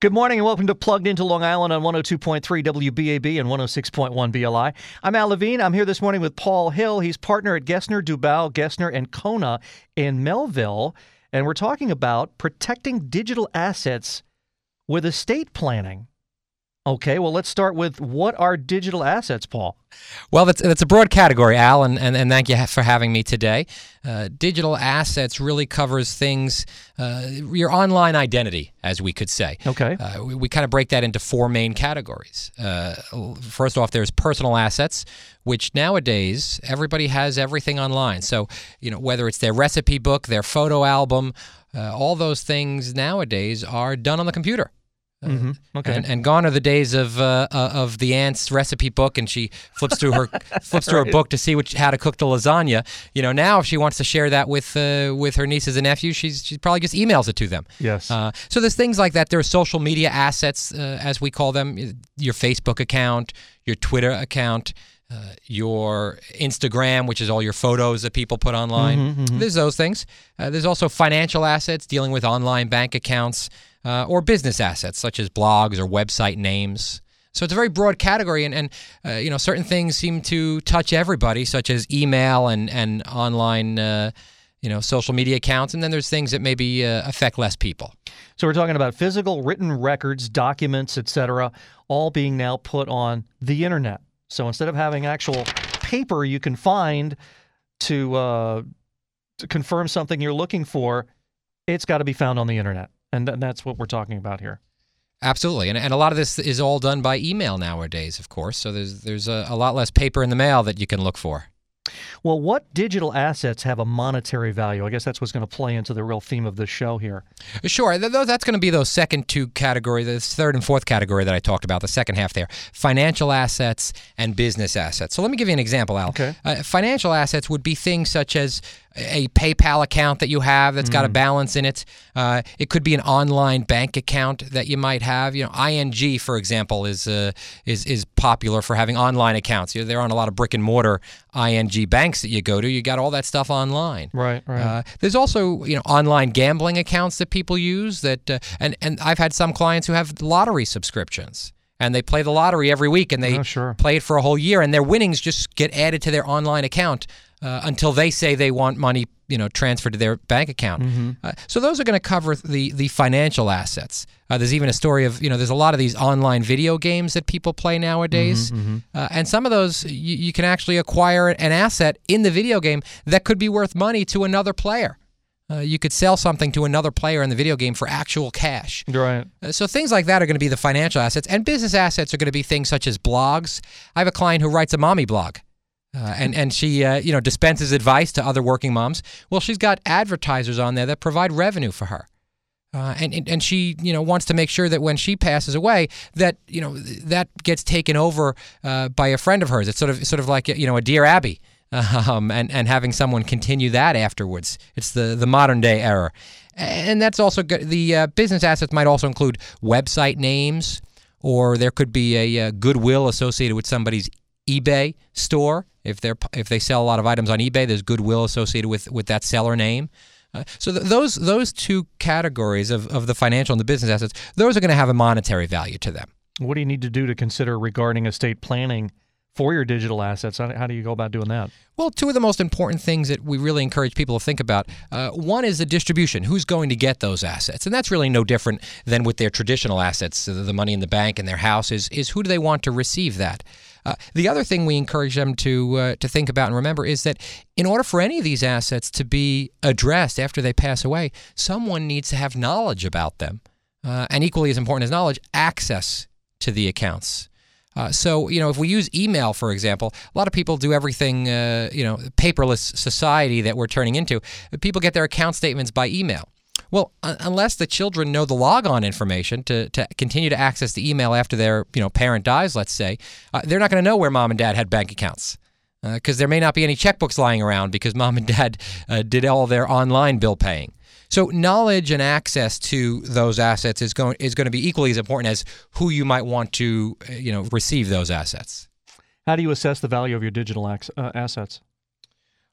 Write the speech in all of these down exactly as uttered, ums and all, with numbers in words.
Good morning and welcome to Plugged Into Long Island on one oh two point three W B A B and one oh six point one B L I. I'm Al Levine. I'm here this morning with Paul Hill. He's partner at Gessner, Dubal, Gessner, and Kona in Melville. And we're talking about protecting digital assets with estate planning. Okay, well, let's start with what are digital assets, Paul? Well, that's, that's a broad category, Al, and, and, and thank you for having me today. Uh, digital assets really covers things, uh, your online identity, as we could say. Okay. Uh, we, we kind of break that into four main categories. Uh, first off, there's personal assets, which nowadays everybody has everything online. So, you know, whether it's their recipe book, their photo album, uh, all those things nowadays are done on the computer. Mm-hmm. Okay. And, and gone are the days of uh, uh, of the aunt's recipe book, and she flips through her flips through Right. her book to see which, how to cook the lasagna. You know, now if she wants to share that with uh, with her nieces and nephews, she's she probably just emails it to them. Yes. Uh, so there's things like that. There are social media assets, uh, as we call them, your Facebook account, your Twitter account. Uh, your Instagram, which is all your photos that people put online. Mm-hmm, mm-hmm. There's those things. Uh, there's also financial assets, dealing with online bank accounts, uh, or business assets, such as blogs or website names. So it's a very broad category, and, and uh, you know, certain things seem to touch everybody, such as email and, and online uh, you know, social media accounts, and then there's things that maybe uh, affect less people. So we're talking about physical, written records, documents, et cetera, all being now put on the internet. So instead of having actual paper you can find to, uh, to confirm something you're looking for, it's got to be found on the internet. And th- that's what we're talking about here. Absolutely. And, and a lot of this is all done by email nowadays, of course. So there's, there's a, a lot less paper in the mail that you can look for. Well, what digital assets have a monetary value? I guess that's what's going to play into the real theme of this show here. Sure. Th- That's going to be those second two categories, the third and fourth category that I talked about, the second half there, financial assets and business assets. So let me give you an example, Al. Okay. Uh, financial assets would be things such as a PayPal account that you have that's got a balance in it. Uh, it could be an online bank account that you might have. You know, I N G, for example, is uh, is is popular for having online accounts. You know, there aren't a lot of brick and mortar I N G banks that you go to. You got all that stuff online. Right, right. Uh, there's also, you know, online gambling accounts that people use. That uh, and and I've had some clients who have lottery subscriptions. And they play the lottery every week, and they Oh, sure. play it for a whole year, and their winnings just get added to their online account uh, until they say they want money, you know, transferred to their bank account. Mm-hmm. Uh, so those are going to cover the the financial assets. Uh, there's even a story of, you know, there's a lot of these online video games that people play nowadays, Mm-hmm, uh, and some of those you, you can actually acquire an asset in the video game that could be worth money to another player. Uh, you could sell something to another player in the video game for actual cash. Right. Uh, So things like that are going to be the financial assets, and business assets are going to be things such as blogs. I have a client who writes a mommy blog, uh, and and she uh, you know dispenses advice to other working moms. Well, she's got advertisers on there that provide revenue for her, uh, and, and and she you know wants to make sure that when she passes away, that you know that gets taken over uh, by a friend of hers. It's sort of sort of like you know a Dear Abby. Um, and, and having someone continue that afterwards. It's the, the modern day era. And that's also good. The uh, business assets might also include website names, or there could be a, uh goodwill associated with somebody's eBay store. If they're if they sell a lot of items on eBay, there's goodwill associated with, with that seller name. Uh, so th- those those two categories of, of the financial and the business assets, those are going to have a monetary value to them. What do you need to do to consider regarding estate planning for your digital assets? How, how do you go about doing that? Well, two of the most important things that we really encourage people to think about, uh, one is the distribution. Who's going to get those assets? And that's really no different than with their traditional assets, the the money in the bank and their house, is, is who do they want to receive that? Uh, the other thing we encourage them to uh, to think about and remember is that in order for any of these assets to be addressed after they pass away, someone needs to have knowledge about them. Uh, and equally as important as knowledge, access to the accounts. Uh, so, you know, if we use email, for example, a lot of people do everything, uh, you know, paperless society that we're turning into. People get their account statements by email. Well, un- unless the children know the logon information to, to continue to access the email after their, you know, parent dies, let's say, uh, they're not going to know where mom and dad had bank accounts. Because uh, there may not be any checkbooks lying around because mom and dad uh, did all their online bill paying. So knowledge and access to those assets is going is going to be equally as important as who you might want to, uh, you know, receive those assets. How do you assess the value of your digital ac- uh, assets?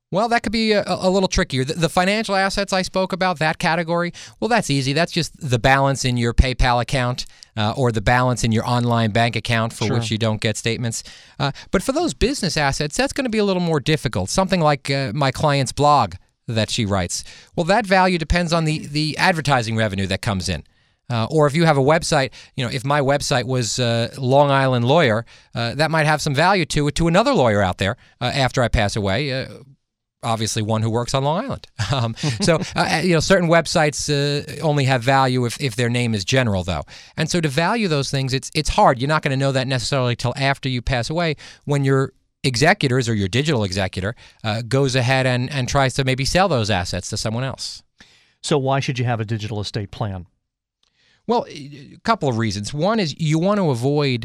Well, that could be a, a little trickier. The, the financial assets I spoke about, that category, well, that's easy. That's just the balance in your PayPal account uh, or the balance in your online bank account for Sure. which you don't get statements. Uh, but for those business assets, that's going to be a little more difficult. Something like uh, my client's blog that she writes. Well, that value depends on the, the advertising revenue that comes in. Uh, or if you have a website, you know, if my website was uh, Long Island Lawyer, uh, that might have some value to it to another lawyer out there uh, after I pass away. Uh, Obviously, one who works on Long Island. Um, so, uh, you know, certain websites uh, only have value if, if their name is general, though. And so to value those things, it's it's hard. You're not going to know that necessarily till after you pass away when your executors or your digital executor uh, goes ahead and, and tries to maybe sell those assets to someone else. So why should you have a digital estate plan? Well, a couple of reasons. One is you want to avoid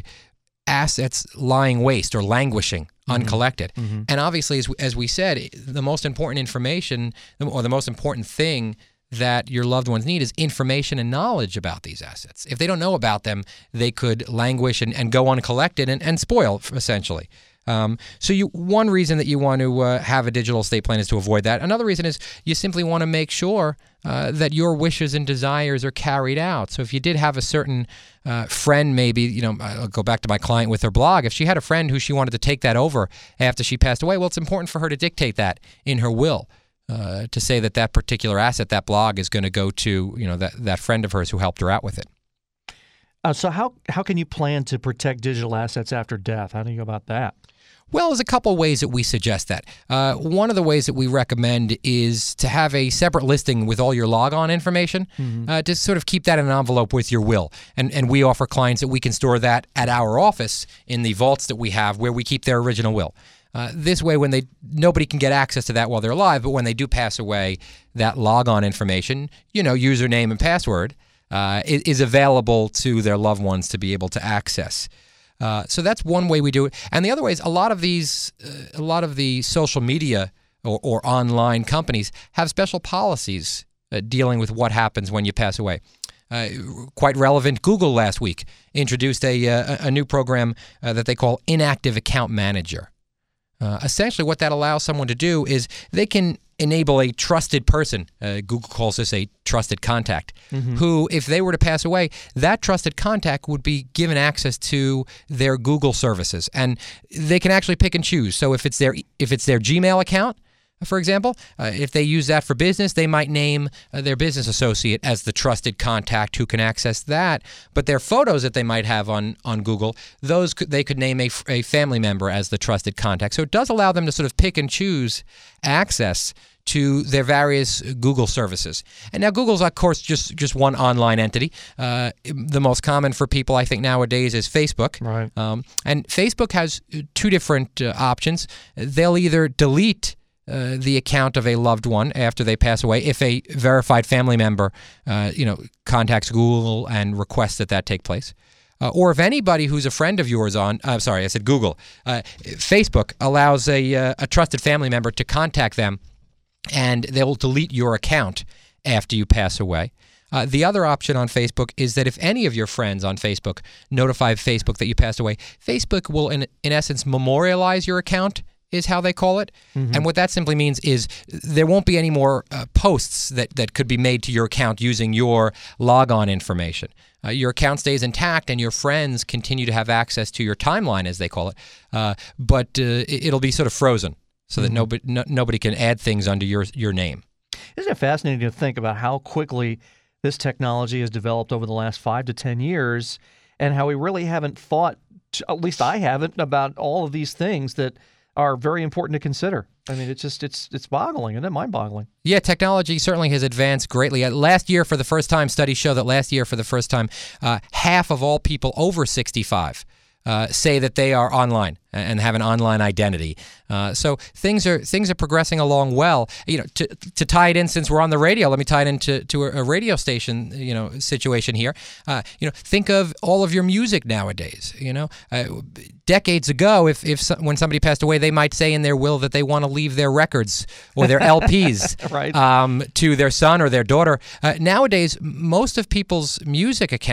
assets lying waste or languishing uncollected. Mm-hmm. And obviously, as, as we said, the most important information or the most important thing that your loved ones need is information and knowledge about these assets. If they don't know about them, they could languish and, and go uncollected and, and spoil, essentially. Um, so you, one reason that you want to uh, have a digital estate plan is to avoid that. Another reason is you simply want to make sure uh, that your wishes and desires are carried out. So if you did have a certain uh, friend, maybe, you know, I'll go back to my client with her blog. If she had a friend who she wanted to take that over after she passed away, well, it's important for her to dictate that in her will. Uh, to say that that particular asset, that blog, is going to go to, you know, that, that friend of hers who helped her out with it. Uh, so how how can you plan to protect digital assets after death? How do you go about that? Well, there's a couple ways that we suggest that. Uh, one of the ways that we recommend is to have a separate listing with all your logon information, mm-hmm. uh, to sort of keep that in an envelope with your will. And and we offer clients that we can store that at our office in the vaults that we have where we keep their original will. Uh, this way, when they nobody can get access to that while they're alive, but when they do pass away, that logon information, you know, username and password, uh, is, is available to their loved ones to be able to access. Uh, so that's one way we do it. And the other way is a lot of these, uh, a lot of the social media or, or online companies have special policies uh, dealing with what happens when you pass away. Uh, quite relevant, Google last week introduced a, uh, a new program uh, that they call Inactive Account Manager. Uh, essentially, what that allows someone to do is they can enable a trusted person, uh, Google calls this a trusted contact, mm-hmm. who, if they were to pass away, that trusted contact would be given access to their Google services. And they can actually pick and choose. So if it's their, if it's their Gmail account, for example, uh, if they use that for business, they might name uh, their business associate as the trusted contact who can access that. But their photos that they might have on, on Google, those could, they could name a, a family member as the trusted contact. So it does allow them to sort of pick and choose access to their various Google services. And now Google's, of course, just, just one online entity. Uh, the most common for people, I think, nowadays is Facebook. Right. Um, and Facebook has two different uh, options. They'll either delete Uh, the account of a loved one after they pass away, if a verified family member, uh, you know, contacts Google and requests that that take place, uh, or if anybody who's a friend of yours on, I'm uh, sorry, I said Google, uh, Facebook allows a uh, a trusted family member to contact them, and they'll delete your account after you pass away. Uh, the other option on Facebook is that if any of your friends on Facebook notify Facebook that you passed away, Facebook will, in in essence, memorialize your account, is how they call it. Mm-hmm. And what that simply means is there won't be any more uh, posts that, that could be made to your account using your logon information. Uh, your account stays intact and your friends continue to have access to your timeline, as they call it, uh, but uh, it'll be sort of frozen so mm-hmm. that nobody, no, nobody can add things under your, your name. Isn't it fascinating to think about how quickly this technology has developed over the last five to ten years and how we really haven't thought, at least I haven't, about all of these things that are very important to consider. I mean, it's just, it's it's boggling, isn't it? Mind-boggling. Yeah, technology certainly has advanced greatly. Uh, last year, for the first time, studies show that last year, for the first time, uh, half of all people over sixty-five uh, say that they are online and have an online identity. Uh, so things are things are progressing along well. You know, to to tie it in, since we're on the radio, let me tie it into to a, a radio station, you know, situation here. Uh, you know, think of all of your music nowadays. You know, uh, decades ago, if if some, when somebody passed away, they might say in their will that they want to leave their records or their L Ps right. um, to their son or their daughter. Uh, nowadays, most of people's music account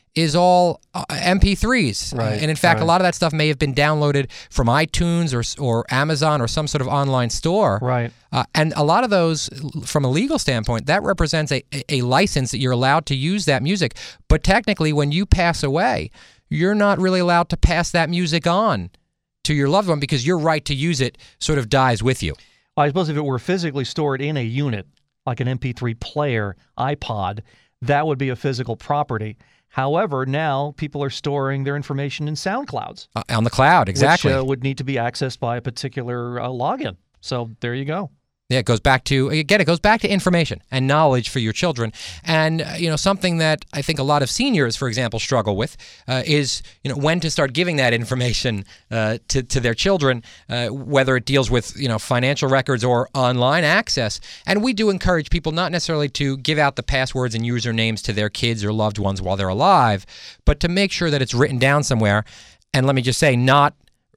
is all uh, M P threes. Right, Uh, and in fact, right. a lot of that stuff may have been downloaded from iTunes or or Amazon or some sort of online store. Right. Uh, and a lot of those, from a legal standpoint, that represents a, a license that you're allowed to use that music. But technically, when you pass away, you're not really allowed to pass that music on to your loved one because your right to use it sort of dies with you. Well, I suppose if it were physically stored in a unit, like an M P three player, iPod, that would be a physical property. However, now people are storing their information in SoundClouds. Uh, on the cloud, exactly. Which uh, would need to be accessed by a particular uh, login. So there you go. Yeah, it goes back to, again, it goes back to information and knowledge for your children. And, uh, you know, something that I think a lot of seniors, for example, struggle with uh, is, you know, when to start giving that information uh, to, to their children, uh, whether it deals with, you know, financial records or online access. And we do encourage people not necessarily to give out the passwords and usernames to their kids or loved ones while they're alive, but to make sure that it's written down somewhere. And let me just say, not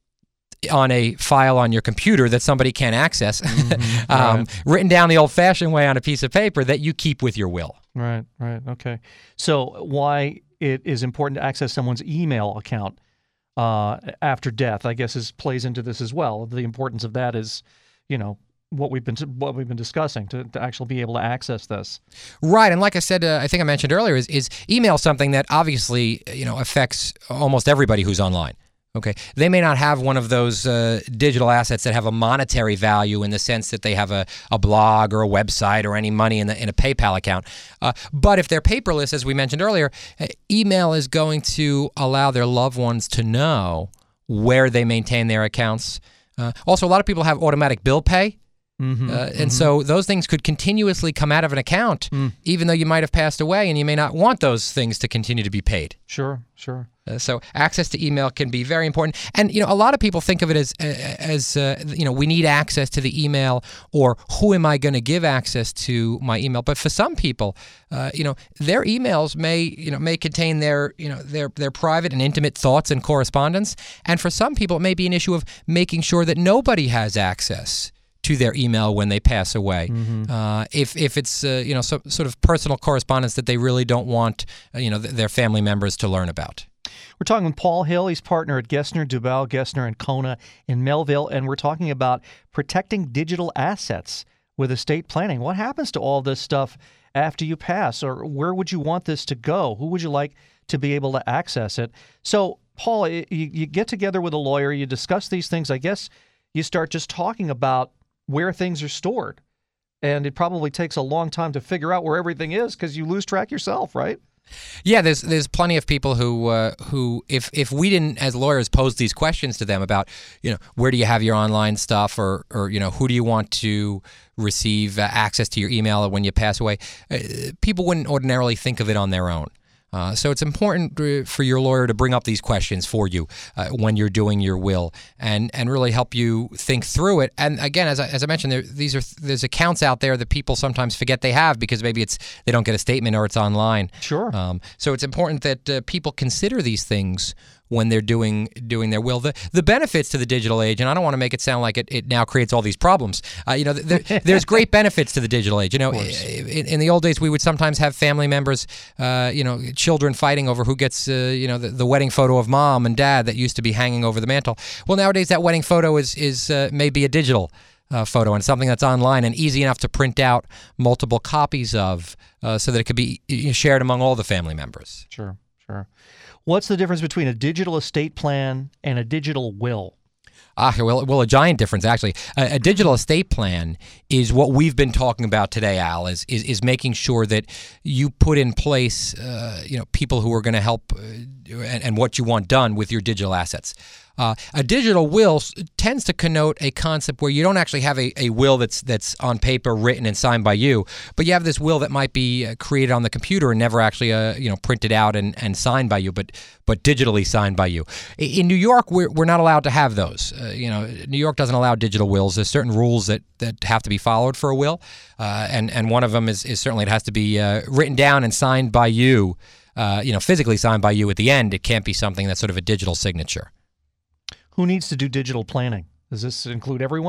on a file on your computer that somebody can access, Mm-hmm, um, right. written down the old-fashioned way on a piece of paper that you keep with your will. Right, right, okay. So why it is important to access someone's email account uh, after death, I guess, is plays into this as well. The importance of that is, you know, what we've been what we've been discussing to, to actually be able to access this. Right, and like I said, uh, I think I mentioned earlier, is, is email something that obviously, you know, affects almost everybody who's online. Okay, they may not have one of those uh, digital assets that have a monetary value in the sense that they have a, a blog or a website or any money in, the, in a PayPal account. Uh, but if they're paperless, as we mentioned earlier, uh, email is going to allow their loved ones to know where they maintain their accounts. Uh, also, a lot of people have automatic bill pay. Mm-hmm, uh, and mm-hmm. so those things could continuously come out of an account, Mm. even though you might have passed away, and you may not want those things to continue to be paid. Sure, sure. Uh, so access to email can be very important. And, you know, a lot of people think of it as, as uh, you know, we need access to the email, or who am I going to give access to my email? But for some people, uh, you know, their emails may, you know, may contain their, you know, their, their private and intimate thoughts and correspondence. And for some people, it may be an issue of making sure that nobody has access to their email when they pass away. Mm-hmm. Uh, if if it's uh, you know so, sort of personal correspondence that they really don't want uh, you know th- their family members to learn about. We're talking with Paul Hill. He's partner at Gessner, Dubal, Gessner and Kona in Melville, and we're talking about protecting digital assets with estate planning. What happens to all this stuff after you pass, or where would you want this to go? Who would you like to be able to access it? So, Paul, you, you get together with a lawyer, you discuss these things. I guess you start just talking about where things are stored. And it probably takes a long time to figure out where everything is because you lose track yourself, right? Yeah, there's there's plenty of people who uh, who if if we didn't as lawyers pose these questions to them about, you know, where do you have your online stuff, or or you know, who do you want to receive uh, access to your email when you pass away, uh, people wouldn't ordinarily think of it on their own. Uh, so it's important for your lawyer to bring up these questions for you uh, when you're doing your will, and, and really help you think through it. And again, as I, as I mentioned, there, these are there's accounts out there that people sometimes forget they have because maybe it's they don't get a statement or it's online. Sure. Um, so it's important that uh, people consider these things when they're doing doing their will. The the benefits to the digital age, and I don't want to make it sound like it, it now creates all these problems. Uh, you know, there, there's great benefits to the digital age. You know, in, in the old days, we would sometimes have family members, uh, you know, children fighting over who gets, uh, you know, the, the wedding photo of mom and dad that used to be hanging over the mantle. Well, nowadays that wedding photo is is uh, maybe a digital Uh, photo and something that's online and easy enough to print out multiple copies of, uh, so that it could be shared among all the family members. Sure, sure. What's the difference between a digital estate plan and a digital will? Ah, well, well, a giant difference, actually. A, a digital estate plan is what we've been talking about today, Al, is is, is making sure that you put in place, uh, you know, people who are going to help uh, and, and what you want done with your digital assets. Uh, a digital will tends to connote a concept where you don't actually have a, a will that's that's on paper, written and signed by you, but you have this will that might be uh, created on the computer and never actually uh, you know printed out and, and signed by you, but but digitally signed by you. In New York, we're we're not allowed to have those. Uh, you know, New York doesn't allow digital wills. There's certain rules that, that have to be followed for a will, uh, and and one of them is, is certainly it has to be uh, written down and signed by you. Uh, you know, physically signed by you at the end. It can't be something that's sort of a digital signature. Who needs to do digital planning? Does this include everyone?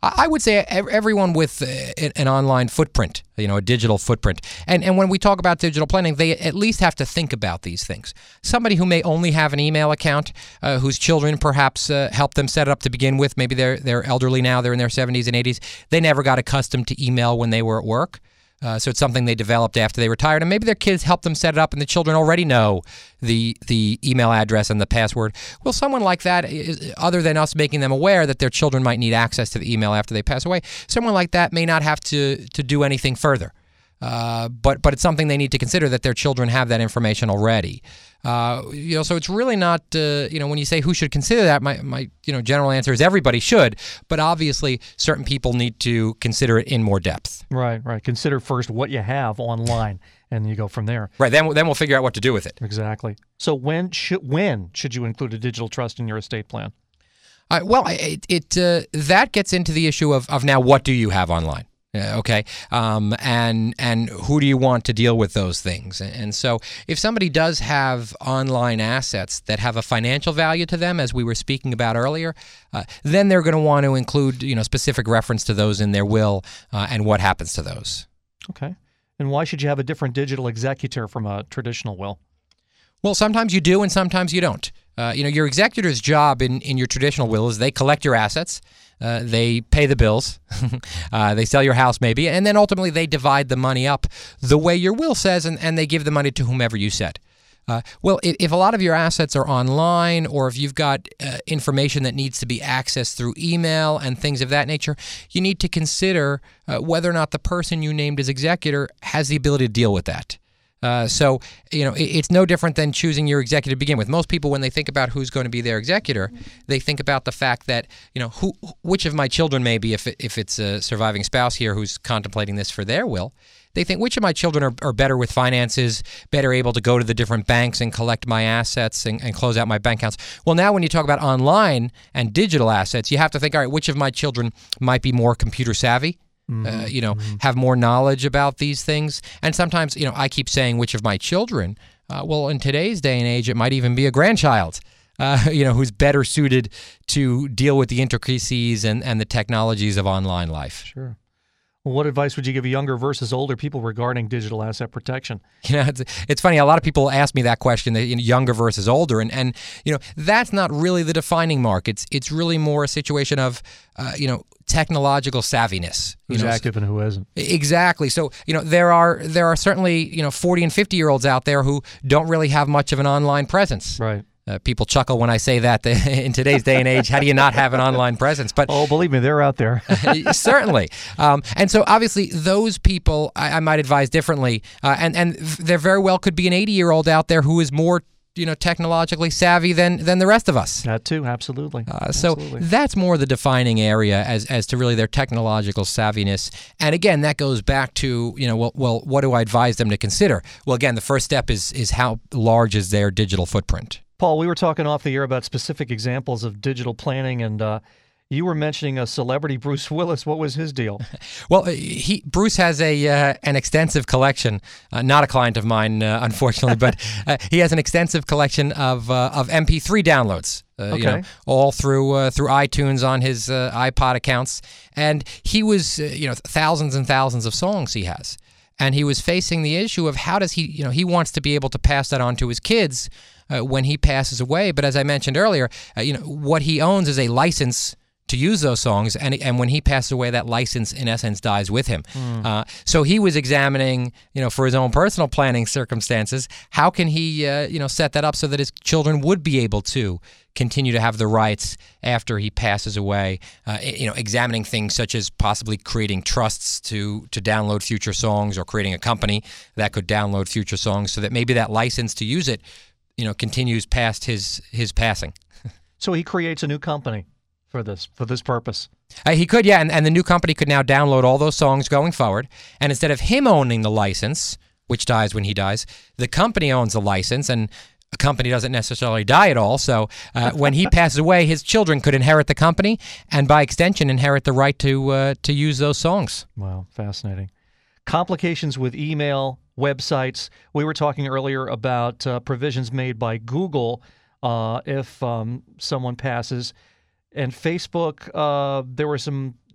I would say everyone with an online footprint, you know, a digital footprint. And and when we talk about digital planning, they at least have to think about these things. Somebody who may only have an email account, uh, whose children perhaps uh, helped them set it up to begin with, maybe they're they're elderly now, they're in their seventies and eighties, they never got accustomed to email when they were at work. Uh, so it's something they developed after they retired, and maybe their kids helped them set it up, and the children already know the the email address and the password. Well, someone like that, is, other than us making them aware that their children might need access to the email after they pass away, someone like that may not have to to do anything further. Uh, but but it's something they need to consider, that their children have that information already. Uh, you know, so it's really not, uh, you know, when you say who should consider that, my, my you know general answer is everybody should. But obviously, certain people need to consider it in more depth. Right, right. Consider first what you have online, and you go from there. Right. Then then we'll figure out what to do with it. Exactly. So when should when should you include a digital trust in your estate plan? Uh, well, it, it uh, that gets into the issue of of now, what do you have online? Uh, okay, um, and and who do you want to deal with those things? And, and so if somebody does have online assets that have a financial value to them, as we were speaking about earlier, uh, then they're going to want to include, you know, specific reference to those in their will uh, and what happens to those. Okay. And why should you have a different digital executor from a traditional will? Well, sometimes you do and sometimes you don't. Uh, you know, your executor's job in, in your traditional will is they collect your assets, uh, they pay the bills, uh, they sell your house maybe, and then ultimately they divide the money up the way your will says, and, and they give the money to whomever you said. Uh, well, if, if a lot of your assets are online, or if you've got uh, information that needs to be accessed through email and things of that nature, you need to consider uh, whether or not the person you named as executor has the ability to deal with that. Uh, so, you know, it, it's no different than choosing your executor to begin with. Most people, when they think about who's going to be their executor, they think about the fact that, you know, who, which of my children, maybe if it, if it's a surviving spouse here who's contemplating this for their will, they think, which of my children are, are better with finances, better able to go to the different banks and collect my assets and, and close out my bank accounts. Well, now when you talk about online and digital assets, you have to think, all right, which of my children might be more computer savvy? Mm-hmm. Uh, you know, mm-hmm. have more knowledge about these things. And sometimes, you know, I keep saying which of my children. Uh, well, in today's day and age, it might even be a grandchild, uh, you know, who's better suited to deal with the intricacies and, and the technologies of online life. Sure. Well, what advice would you give younger versus older people regarding digital asset protection? You know, it's, it's funny. A lot of people ask me that question, that, you know, younger versus older, and and you know, that's not really the defining mark. It's it's really more a situation of, uh, you know, technological savviness. Who's you know, active and who isn't. Exactly. So, you know, there are there are certainly, you know, forty and fifty year olds out there who don't really have much of an online presence. Right. Uh, people chuckle when I say that in today's day and age. How do you not have an online presence? But oh, believe me, they're out there. Certainly. Um, and so obviously those people I, I might advise differently. Uh, and, and there very well could be an eighty year old out there who is more, you know, technologically savvy than than the rest of us. That too, absolutely. Uh, so absolutely. That's more the defining area as as to really their technological savviness. And again, that goes back to, you know, well, well, what do I advise them to consider? Well, again, the first step is is how large is their digital footprint. Paul, we were talking off the air about specific examples of digital planning, and uh, you were mentioning a celebrity, Bruce Willis. What was his deal? Well, he Bruce has a uh, an extensive collection. Uh, not a client of mine, uh, unfortunately, but uh, he has an extensive collection of uh, of M P three downloads. Uh, okay. You know, all through uh, through iTunes on his uh, iPod accounts, and he was uh, you know thousands and thousands of songs he has, and he was facing the issue of how does he you know he wants to be able to pass that on to his kids uh, when he passes away. But as I mentioned earlier, uh, you know what he owns is a license to use those songs, and and when he passes away, that license in essence dies with him. Mm. Uh, so he was examining, you know, for his own personal planning circumstances, how can he, uh, you know, set that up so that his children would be able to continue to have the rights after he passes away. Uh, you know, examining things such as possibly creating trusts to to download future songs, or creating a company that could download future songs, so that maybe that license to use it, you know, continues past his his passing. So he creates a new company for this for this purpose. Uh, he could, yeah, and, and the new company could now download all those songs going forward, and instead of him owning the license, which dies when he dies, the company owns the license, and a company doesn't necessarily die at all, so uh, when he passes away, his children could inherit the company, and by extension, inherit the right to uh, to use those songs. Wow, fascinating. Complications with email, websites. We were talking earlier about uh, provisions made by Google uh, if um, someone passes. And Facebook, uh, there were some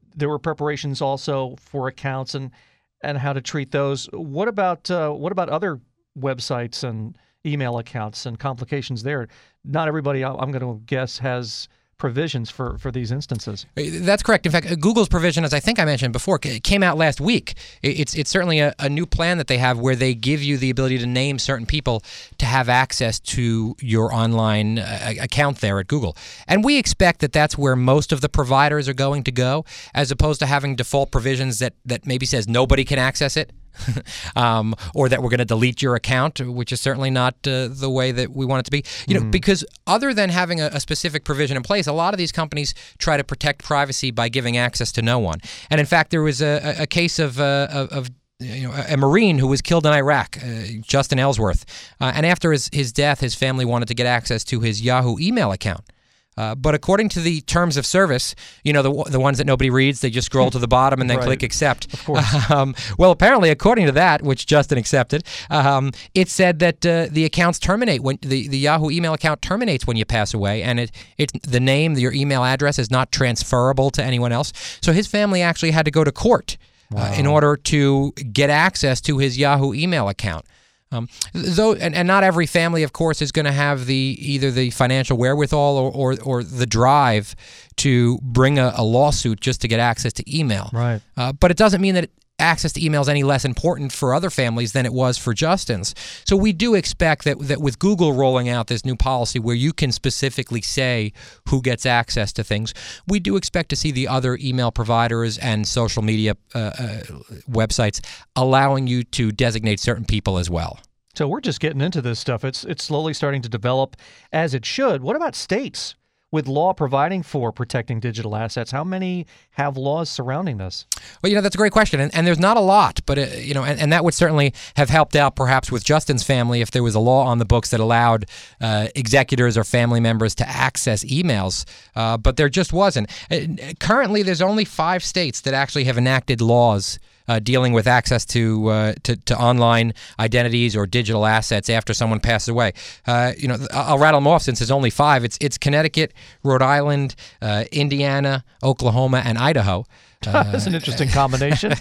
there were preparations also for accounts and, and how to treat those. What about uh, what about other websites and email accounts and complications there? Not everybody, I'm going to guess, has provisions for, for these instances. That's correct. In fact, Google's provision, as I think I mentioned before, came out last week. It's it's certainly a, a new plan that they have where they give you the ability to name certain people to have access to your online uh, account there at Google. And we expect that that's where most of the providers are going to go, as opposed to having default provisions that, that maybe says nobody can access it. um, or that we're going to delete your account, which is certainly not uh, the way that we want it to be. You know, mm. because other than having a, a specific provision in place, a lot of these companies try to protect privacy by giving access to no one. And in fact, there was a, a case of, uh, of, of you know, a Marine who was killed in Iraq, uh, Justin Ellsworth. Uh, and after his, his death, his family wanted to get access to his Yahoo email account. Uh, but according to the terms of service, you know, the the ones that nobody reads, they just scroll to the bottom and then right. click accept. Of course. Um, well, apparently, according to that, which Justin accepted, um, it said that uh, the accounts terminate when the, the Yahoo email account terminates when you pass away, and it it the name, your email address is not transferable to anyone else. So his family actually had to go to court wow. uh, in order to get access to his Yahoo email account. Um, though, and, and not every family, of course, is going to have the either the financial wherewithal or, or, or the drive to bring a, a lawsuit just to get access to email. Right. Uh, but it doesn't mean that it, access to email is any less important for other families than it was for Justin's. So we do expect that that with Google rolling out this new policy where you can specifically say who gets access to things, we do expect to see the other email providers and social media uh, uh, websites allowing you to designate certain people as well. So we're just getting into this stuff. It's it's slowly starting to develop as it should. What about states with law providing for protecting digital assets? How many have laws surrounding this? Well, you know, that's a great question. And, and there's not a lot, but, uh, you know, and, and that would certainly have helped out perhaps with Justin's family if there was a law on the books that allowed uh, executors or family members to access emails. Uh, but there just wasn't. Uh, currently, there's only five states that actually have enacted laws Uh, dealing with access to, uh, to to online identities or digital assets after someone passes away. Uh, you know, I'll rattle them off since there's only five. It's it's Connecticut, Rhode Island, uh, Indiana, Oklahoma, and Idaho. Uh, That's an interesting combination.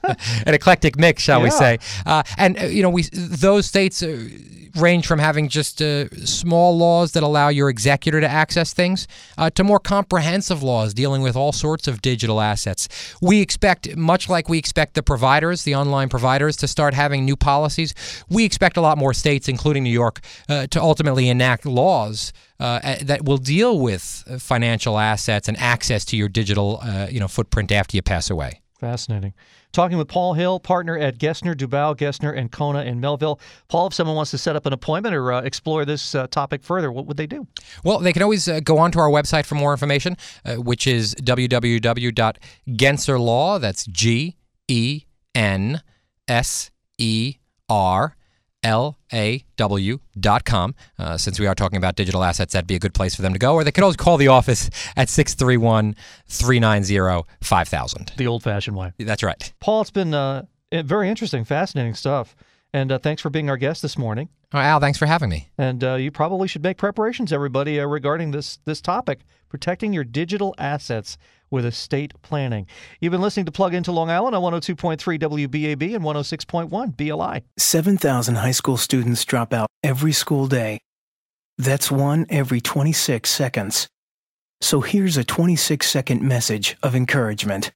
An eclectic mix, shall yeah. we say? Uh, and uh, you know, we those states uh, range from having just uh, small laws that allow your executor to access things uh, to more comprehensive laws dealing with all sorts of digital assets. We expect, much like we expect the providers, the online providers, to start having new policies, we expect a lot more states, including New York, uh, to ultimately enact laws Uh, that will deal with financial assets and access to your digital, uh, you know, footprint after you pass away. Fascinating. Talking with Paul Hill, partner at Gessner, Dubau, Gessner, and Kona in Melville. Paul, if someone wants to set up an appointment or uh, explore this uh, topic further, what would they do? Well, they can always uh, go onto our website for more information, uh, which is w w w dot genser law, that's G E N S E R L A W dot com. Uh, since we are talking about digital assets, that'd be a good place for them to go. Or they could always call the office at six three one, three nine zero, five thousand. The old-fashioned way. That's right. Paul, it's been uh, very interesting, fascinating stuff. And uh, thanks for being our guest this morning. Oh, Al, thanks for having me. And uh, you probably should make preparations, everybody, uh, regarding this this topic, protecting your digital assets with estate planning. You've been listening to Plug Into Long Island on one oh two point three W B A B and one oh six point one B L I. seven thousand high school students drop out every school day. That's one every twenty-six seconds. So here's a twenty-six second message of encouragement.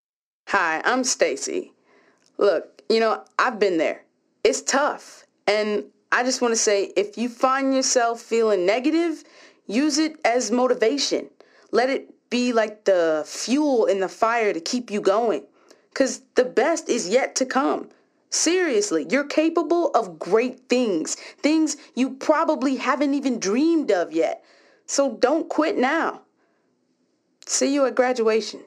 Hi, I'm Stacy. Look, you know, I've been there. It's tough. And I just want to say, if you find yourself feeling negative, use it as motivation. Let it be like the fuel in the fire to keep you going. Because the best is yet to come. Seriously, you're capable of great things. Things you probably haven't even dreamed of yet. So don't quit now. See you at graduation.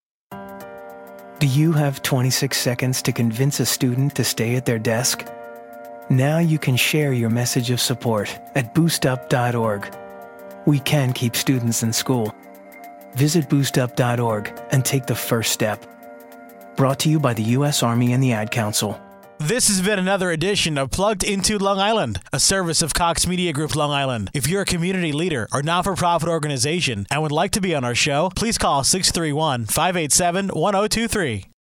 Do you have twenty-six seconds to convince a student to stay at their desk? Now you can share your message of support at boost up dot org. We can keep students in school. Visit boost up dot org and take the first step. Brought to you by the U S Army and the Ad Council. This has been another edition of Plugged Into Long Island, a service of Cox Media Group Long Island. If you're a community leader or not-for-profit organization and would like to be on our show, please call six three one, five eight seven, one zero two three.